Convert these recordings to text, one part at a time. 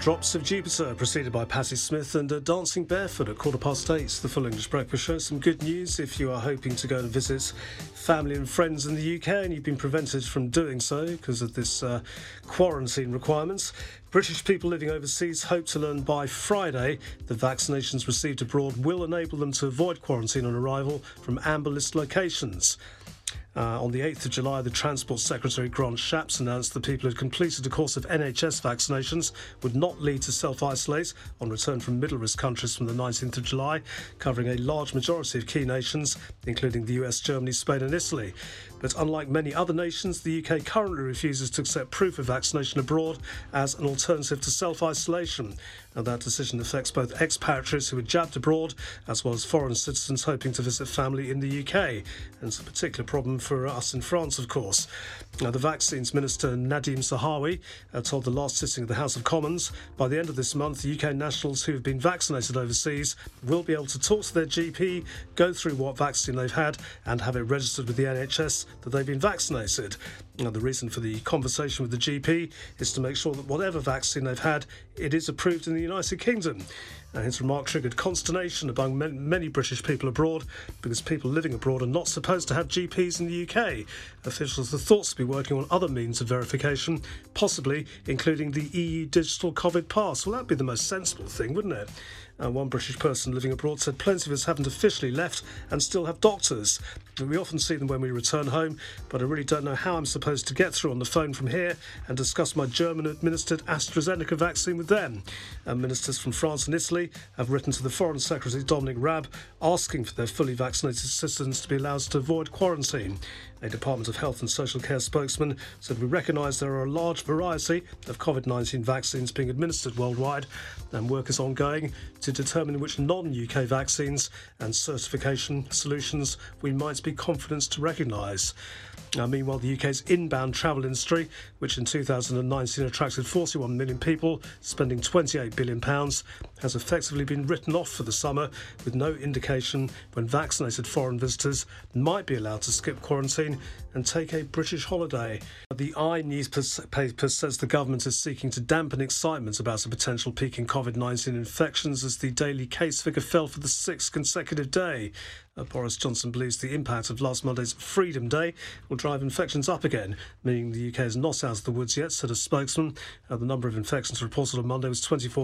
Drops of Jupiter, preceded by Patti Smith and Dancing Barefoot at 8:15. The Full English Breakfast Show. Some good news if you are hoping to go and visit family and friends in the UK and you've been prevented from doing so because of this quarantine requirements. British people living overseas hope to learn by Friday that vaccinations received abroad will enable them to avoid quarantine on arrival from amber list locations. On the 8th of July, the Transport Secretary Grant Shapps announced that people who had completed a course of NHS vaccinations would not need to self-isolate on return from middle-risk countries from the 19th of July, covering a large majority of key nations, including the US, Germany, Spain and Italy. But unlike many other nations, the UK currently refuses to accept proof of vaccination abroad as an alternative to self-isolation. And that decision affects both expatriates who were jabbed abroad as well as foreign citizens hoping to visit family in the UK. And it's a particular problem for us in France, of course. Now, the Vaccines Minister Nadhim Zahawi told the last sitting of the House of Commons by the end of this month, UK nationals who have been vaccinated overseas will be able to talk to their GP, go through what vaccine they've had and have it registered with the NHS that they've been vaccinated. Now, the reason for the conversation with the GP is to make sure that whatever vaccine they've had, it is approved in the United Kingdom. His remark triggered consternation among many British people abroad because people living abroad are not supposed to have GPs in the UK. Officials are thought to be working on other means of verification, possibly including the EU Digital COVID Pass. Well, that'd be the most sensible thing, wouldn't it? One British person living abroad said plenty of us haven't officially left and still have doctors. We often see them when we return home, but I really don't know how I'm supposed to get through on the phone from here and discuss my German-administered AstraZeneca vaccine with them. Ministers from France and Italy have written to the Foreign Secretary Dominic Raab asking for their fully vaccinated citizens to be allowed to avoid quarantine. A Department of Health and Social Care spokesman said we recognise there are a large variety of COVID-19 vaccines being administered worldwide and work is ongoing to determine which non-UK vaccines and certification solutions we might be confident to recognise. Meanwhile, the UK's inbound travel industry, which in 2019 attracted 41 million people, spending £28 billion, has effectively been written off for the summer, with no indication when vaccinated foreign visitors might be allowed to skip quarantine and take a British holiday. The i-newspaper says the government is seeking to dampen excitement about a potential peak in COVID-19 infections as the daily case figure fell for the sixth consecutive day. Boris Johnson believes the impact of last Monday's Freedom Day will drive infections up again, meaning the UK is not out of the woods yet, said a spokesman. The number of infections reported on Monday was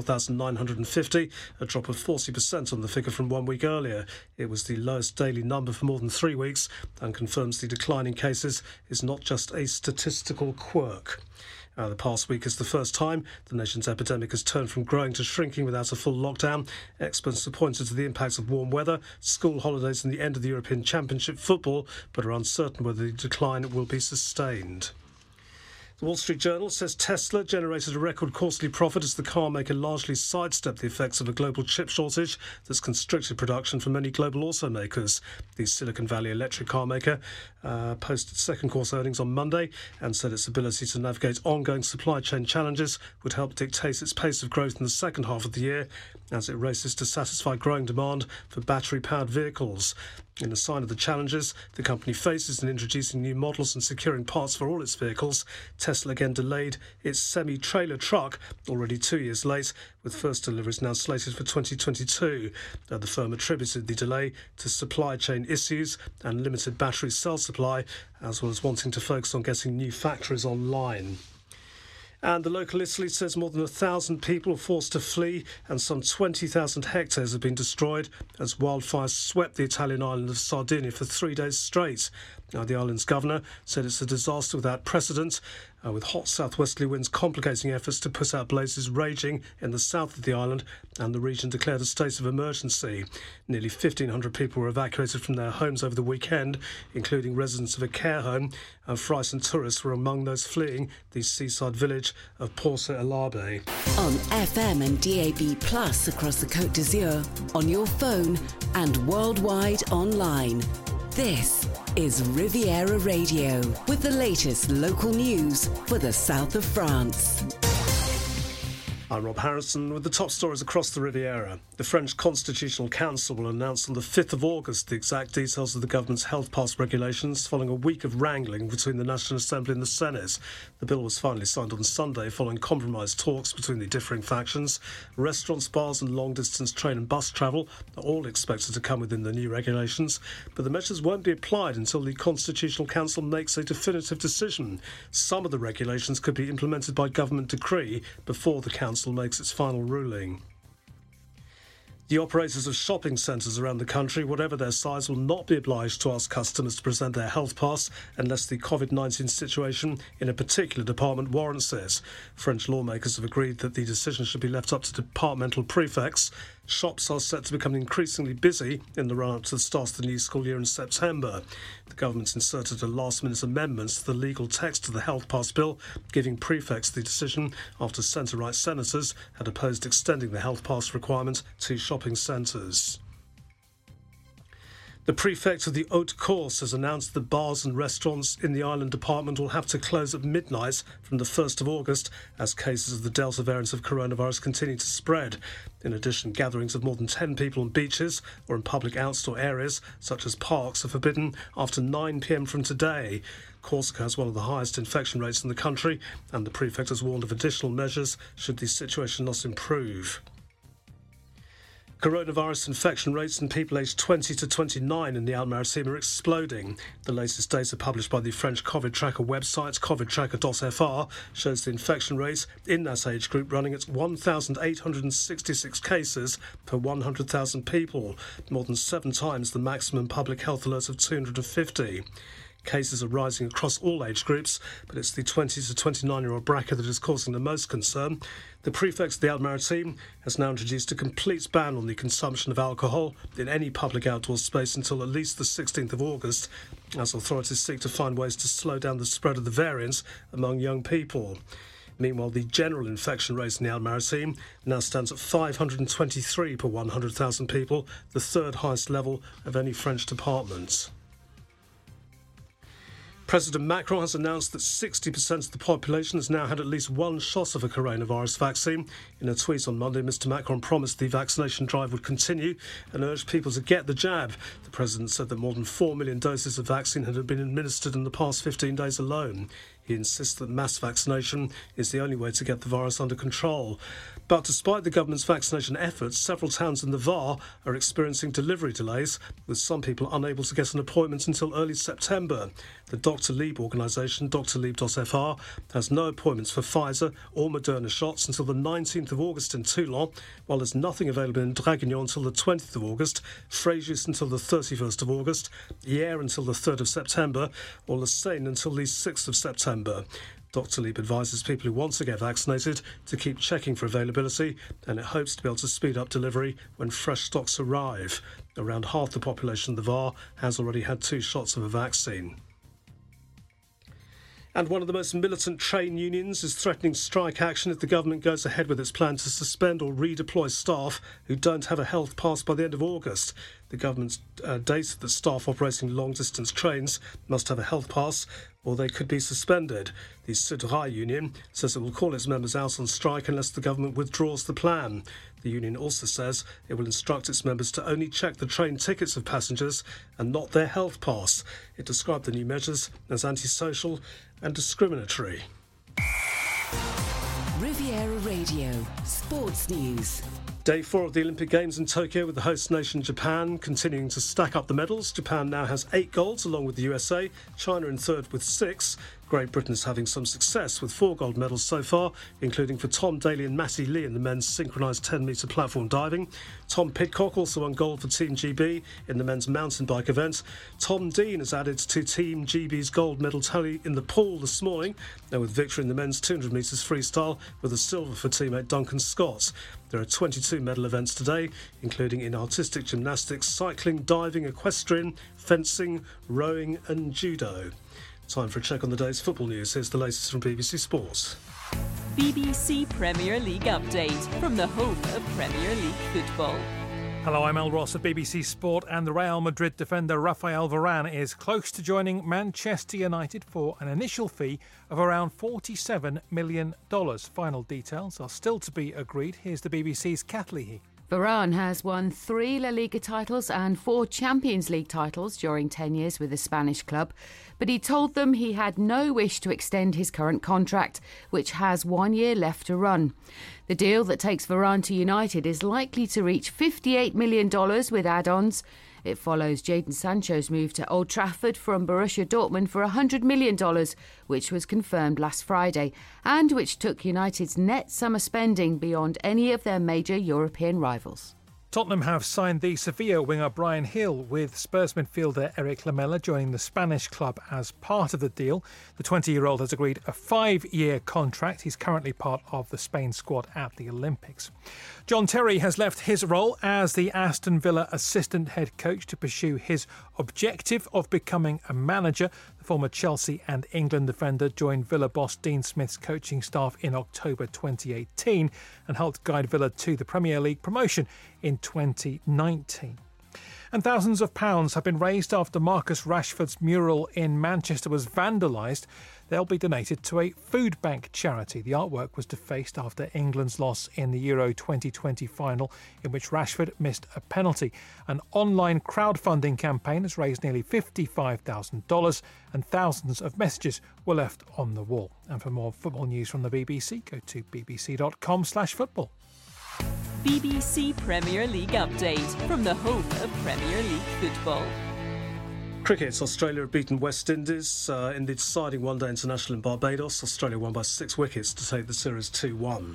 24,950, a drop of 40% on the figure from 1 week earlier. It was the lowest daily number for more than 3 weeks and confirms the decline in cases is not just a statistical quirk. The past week is the first time the nation's epidemic has turned from growing to shrinking without a full lockdown. Experts have pointed to the impacts of warm weather, school holidays and the end of the European Championship football, but are uncertain whether the decline will be sustained. The Wall Street Journal says Tesla generated a record quarterly profit as the car maker largely sidestepped the effects of a global chip shortage that's constricted production for many global automakers. The Silicon Valley electric car maker posted second quarter earnings on Monday and said its ability to navigate ongoing supply chain challenges would help dictate its pace of growth in the second half of the year as it races to satisfy growing demand for battery-powered vehicles. In a sign of the challenges the company faces in introducing new models and securing parts for all its vehicles, Tesla again delayed its semi-trailer truck, already 2 years late, with first deliveries now slated for 2022. The firm attributed the delay to supply chain issues and limited battery cell supply, as well as wanting to focus on getting new factories online. And the local Italy says more than 1,000 people are forced to flee and some 20,000 hectares have been destroyed as wildfires swept the Italian island of Sardinia for 3 days straight. Now, the island's governor said it's a disaster without precedent, with hot southwesterly winds complicating efforts to put out blazes raging in the south of the island, and the region declared a state of emergency. Nearly 1,500 people were evacuated from their homes over the weekend, including residents of a care home, and frightened tourists were among those fleeing the seaside village of Porto Elabe. On FM and DAB Plus across the Côte d'Azur, on your phone and worldwide online. This is Riviera Radio with the latest local news for the south of France. I'm Rob Harrison with the top stories across the Riviera. The French Constitutional Council will announce on the 5th of August the exact details of the government's health pass regulations following a week of wrangling between the National Assembly and the Senate. The bill was finally signed on Sunday following compromise talks between the differing factions. Restaurants, bars and long-distance train and bus travel are all expected to come within the new regulations, but the measures won't be applied until the Constitutional Council makes a definitive decision. Some of the regulations could be implemented by government decree before the Council makes its final ruling. The operators of shopping centres around the country, whatever their size, will not be obliged to ask customers to present their health pass unless the COVID-19 situation in a particular department warrants it. French lawmakers have agreed that the decision should be left up to departmental prefects. Shops are set to become increasingly busy in the run-up to the start of the new school year in September. The government's inserted a last-minute amendment to the legal text of the health pass bill, giving prefects the decision after centre-right senators had opposed extending the health pass requirement to shopping centres. The prefect of the Haute Corse has announced that bars and restaurants in the island department will have to close at midnight from the 1st of August as cases of the Delta variant of coronavirus continue to spread. In addition, gatherings of more than 10 people on beaches or in public outdoor areas, such as parks, are forbidden after 9 p.m. from today. Corsica has one of the highest infection rates in the country, and the prefect has warned of additional measures should the situation not improve. Coronavirus infection rates in people aged 20 to 29 in the Alpes-Maritimes are exploding. The latest data published by the French COVID tracker website, covidtracker.fr, shows the infection rate in that age group running at 1,866 cases per 100,000 people, more than 7 times the maximum public health alert of 250. Cases are rising across all age groups, but it's the 20 to 29-year-old bracket that is causing the most concern. The prefect of the Alpes-Maritimes has now introduced a complete ban on the consumption of alcohol in any public outdoor space until at least the 16th of August, as authorities seek to find ways to slow down the spread of the variant among young people. Meanwhile, the general infection rate in the Alpes-Maritimes now stands at 523 per 100,000 people, the third highest level of any French department. President Macron has announced that 60% of the population has now had at least one shot of a coronavirus vaccine. In a tweet on Monday, Mr Macron promised the vaccination drive would continue and urged people to get the jab. The president said that more than 4 million doses of vaccine had been administered in the past 15 days alone. He insists that mass vaccination is the only way to get the virus under control. But despite the government's vaccination efforts, several towns in the Var are experiencing delivery delays, with some people unable to get an appointment until early September. The Dr. Lieb organisation, drlieb.fr, has no appointments for Pfizer or Moderna shots until the 19th of August in Toulon, while there's nothing available in Draguignan until the 20th of August, Fréjus until the 31st of August, Hyères until the 3rd of September, or Le Seine until the 6th of September. Dr. Lieb advises people who want to get vaccinated to keep checking for availability, and it hopes to be able to speed up delivery when fresh stocks arrive. Around half the population of the Var has already had 2 shots of a vaccine. And one of the most militant train unions is threatening strike action if the government goes ahead with its plan to suspend or redeploy staff who don't have a health pass by the end of August. The government's data that staff operating long-distance trains must have a health pass or they could be suspended. The Sudrail union says it will call its members out on strike unless the government withdraws the plan. The union also says it will instruct its members to only check the train tickets of passengers and not their health pass. It described the new measures as antisocial and discriminatory. Riviera Radio, Sports News. Day 4 of the Olympic Games in Tokyo with the host nation Japan continuing to stack up the medals. Japan now has 8 golds along with the USA, China in third with 6. Great Britain is having some success with 4 gold medals so far, including for Tom Daley and Matty Lee in the men's synchronised 10-metre platform diving. Tom Pidcock also won gold for Team GB in the men's mountain bike event. Tom Dean has added to Team GB's gold medal tally in the pool this morning, now with victory in the men's 200 metres freestyle with a silver for teammate Duncan Scott. There are 22 medal events today, including in artistic gymnastics, cycling, diving, equestrian, fencing, rowing and judo. Time for a check on the day's football news. Here's the latest from BBC Sports. BBC Premier League update from the home of Premier League football. Hello, I'm Al Ross of BBC Sport, and the Real Madrid defender Rafael Varane is close to joining Manchester United for an initial fee of around $47 million. Final details are still to be agreed. Here's the BBC's Kath Leahy. Varane has won 3 La Liga titles and 4 Champions League titles during 10 years with the Spanish club, but he told them he had no wish to extend his current contract, which has 1 year left to run. The deal that takes Varane to United is likely to reach $58 million with add-ons. It follows Jadon Sancho's move to Old Trafford from Borussia Dortmund for $100 million, which was confirmed last Friday, and which took United's net summer spending beyond any of their major European rivals. Tottenham have signed the Sevilla winger Bryan Gil, with Spurs midfielder Eric Lamela joining the Spanish club as part of the deal. The 20-year-old has agreed a 5-year contract. He's currently part of the Spain squad at the Olympics. John Terry has left his role as the Aston Villa assistant head coach to pursue his objective of becoming a manager. The former Chelsea and England defender joined Villa boss Dean Smith's coaching staff in October 2018 and helped guide Villa to the Premier League promotion in 2019. And thousands of pounds have been raised after Marcus Rashford's mural in Manchester was vandalised. They'll be donated to a food bank charity. The artwork was defaced after England's loss in the Euro 2020 final, in which Rashford missed a penalty. An online crowdfunding campaign has raised nearly $55,000 and thousands of messages were left on the wall. And for more football news from the BBC, go to bbc.com/football. BBC Premier League update from the home of Premier League football. Cricket, Australia have beaten West Indies in the deciding one-day international in Barbados. Australia won by 6 wickets to take the series 2-1.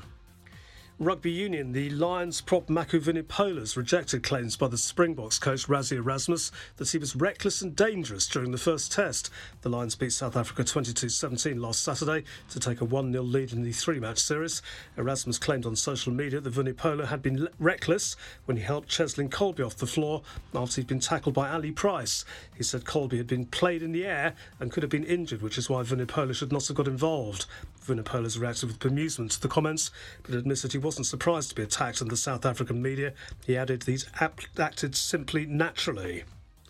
Rugby Union, the Lions prop Mako Vunipola rejected claims by the Springboks coach Rassie Erasmus that he was reckless and dangerous during the first test. The Lions beat South Africa 22-17 last Saturday to take a 1-0 lead in the 3-match series. Erasmus claimed on social media that Vunipola had been reckless when he helped Cheslin Colby off the floor after he'd been tackled by Ali Price. He said Colby had been played in the air and could have been injured, which is why Vunipola should not have got involved. Vunipola's reacted with bemusement to the comments, but admitted he wasn't surprised to be attacked in the South African media. He added these acted simply naturally.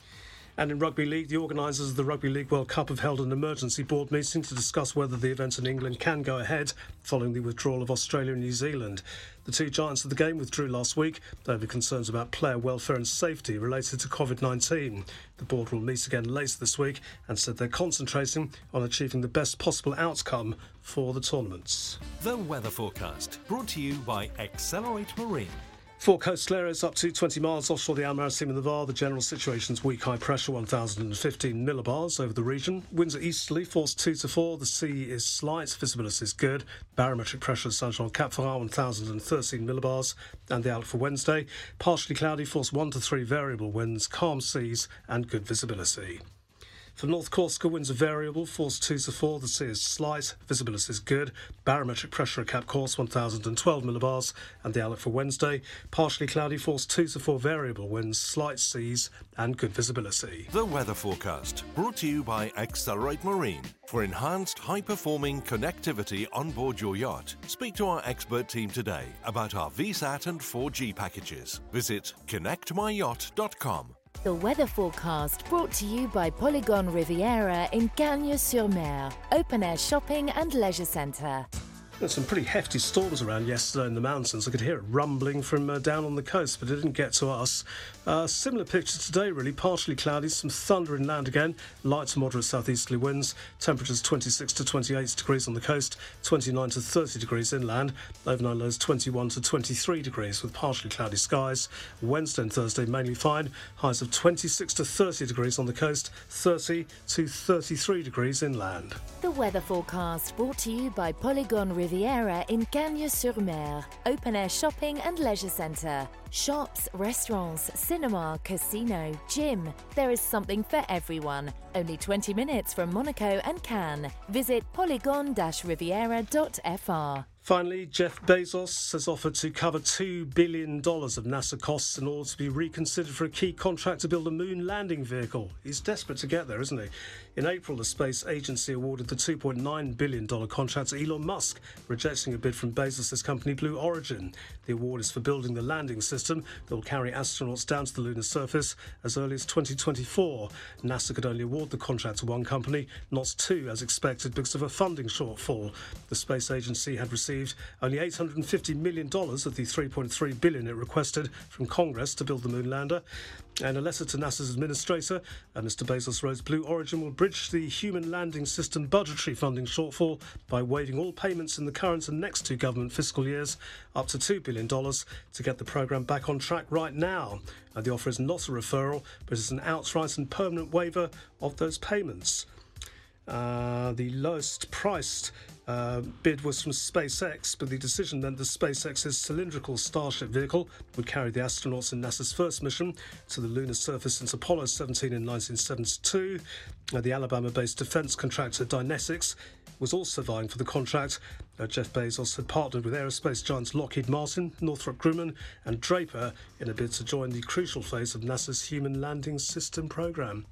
And in Rugby League, the organisers of the Rugby League World Cup have held an emergency board meeting to discuss whether the event in England can go ahead following the withdrawal of Australia and New Zealand. The 2 giants of the game withdrew last week over concerns about player welfare and safety related to COVID-19. The board will meet again later this week and said they're concentrating on achieving the best possible outcome for the tournaments. The weather forecast, brought to you by Accelerate Marine. 4 coastal areas up to 20 miles offshore the Almaty and the Var. The general situation's weak high pressure, 1,015 millibars over the region. Winds are easterly, force 2 to 4. The sea is slight, visibility is good. Barometric pressure at Saint-Jean-Cap-Ferrat, 1,013 millibars. And the outlook for Wednesday, partially cloudy, force 1 to 3 variable winds, calm seas and good visibility. For North Corsica, winds are variable, force 2 to 4. The sea is slight, visibility is good. Barometric pressure at Cap Corse, 1,012 millibars. And the outlook for Wednesday, partially cloudy, force 2 to 4 variable winds, slight seas and good visibility. The weather forecast, brought to you by Accelerate Marine. For enhanced, high-performing connectivity on board your yacht, speak to our expert team today about our VSAT and 4G packages. Visit connectmyyacht.com. The weather forecast brought to you by Polygon Riviera in Cagnes-sur-Mer, open-air shopping and leisure centre. There's some pretty hefty storms around yesterday in the mountains. I could hear it rumbling from down on the coast, but it didn't get to us. Similar picture today, really. Partially cloudy, some thunder inland again. Light to moderate southeasterly winds. Temperatures 26 to 28 degrees on the coast, 29 to 30 degrees inland. Overnight lows 21 to 23 degrees with partially cloudy skies. Wednesday and Thursday mainly fine. Highs of 26 to 30 degrees on the coast, 30 to 33 degrees inland. The weather forecast brought to you by Polygon Riviera in Cagnes-sur-Mer, open-air shopping and leisure centre. Shops, restaurants, cinema, casino, gym. There is something for everyone. Only 20 minutes from Monaco and Cannes. Visit polygon-riviera.fr. Finally, Jeff Bezos has offered to cover $2 billion of NASA costs in order to be reconsidered for a key contract to build a moon landing vehicle. He's desperate to get there, isn't he? In April, the space agency awarded the $2.9 billion contract to Elon Musk, rejecting a bid from Bezos' company Blue Origin. The award is for building the landing system that will carry astronauts down to the lunar surface as early as 2024. NASA could only award the contract to one company, not two, as expected, because of a funding shortfall. The space agency had received only $850 million of the $3.3 billion it requested from Congress to build the moon lander. And a letter to NASA's administrator, Mr. Bezos wrote, Blue Origin will bridge the human landing system budgetary funding shortfall by waiving all payments in the current and next two government fiscal years, up to $2 billion, to get the programme back on track right now. The offer is not a referral, but is an outright and permanent waiver of those payments. The lowest priced bid was from SpaceX, but the decision meant that SpaceX's cylindrical Starship vehicle would carry the astronauts in NASA's first mission to the lunar surface since Apollo 17 in 1972. The Alabama-based defence contractor Dynetics was also vying for the contract. Jeff Bezos had partnered with aerospace giants Lockheed Martin, Northrop Grumman and Draper in a bid to join the crucial phase of NASA's Human Landing System programme.